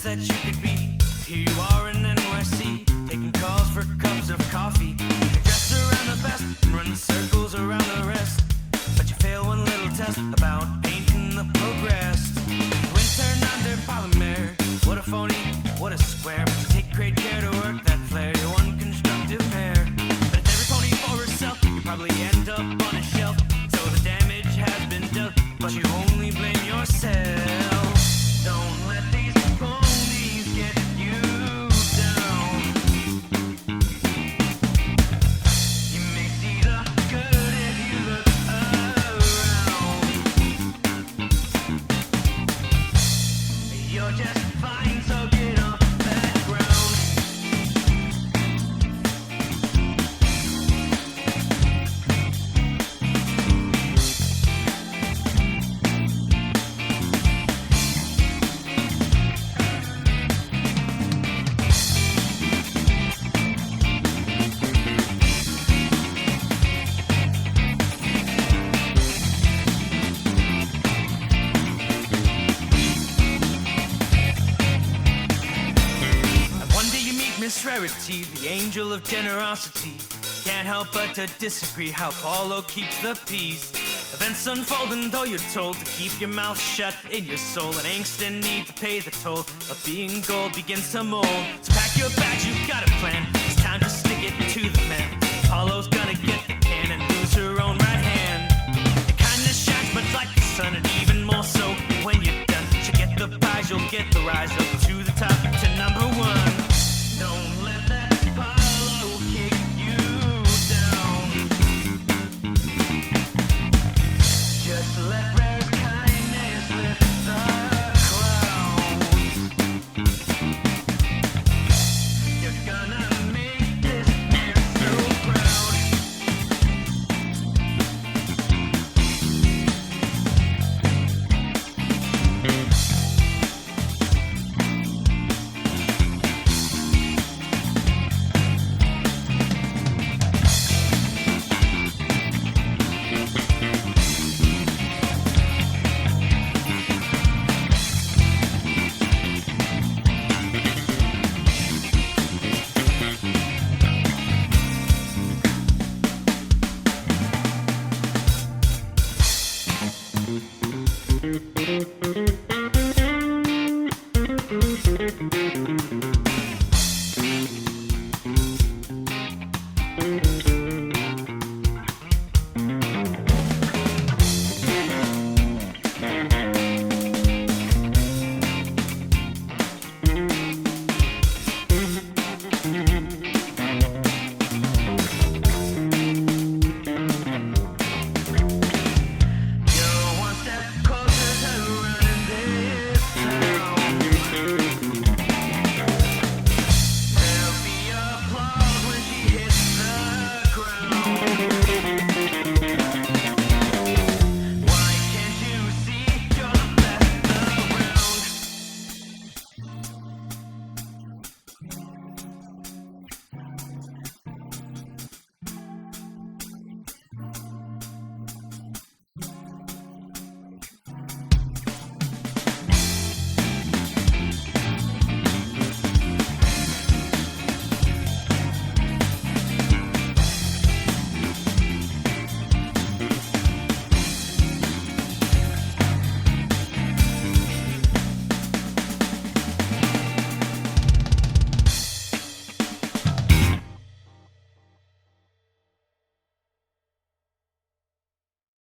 that you could be. Here you are in NYC, taking calls for cups of coffee. You're dressed around the best and running circles around the rest, but you fail one little test about painting the progress. Wind turned under polymer. What a phony, what a square. But you take great care to work that flare. You're one constructive pair. But if every pony for herself, you probably end up on a shelf. So the damage has been dealt, but you only blame yourself. Don't let these ponies get you down. You may see the good if you look around. You're just fine, so get off that ground. Miss Rarity, the angel of generosity. Can't help but to disagree how Paulo keeps the peace. Events unfolding though you're told to keep your mouth shut in your soul. And angst and need to pay the toll of being gold begins to mold. So pack your bags, you've got a plan. It's time to stick it to the man. Paulo's gonna get the can and lose her own right hand. Your kindness shines much like the sun, and even more so when you're done. You get the prize, you'll get the rise up to the top, to number one. Don't let that Paulo kick you down. Just let rare kindness lift the clouds. You're gonna make this air so proud. Thank you.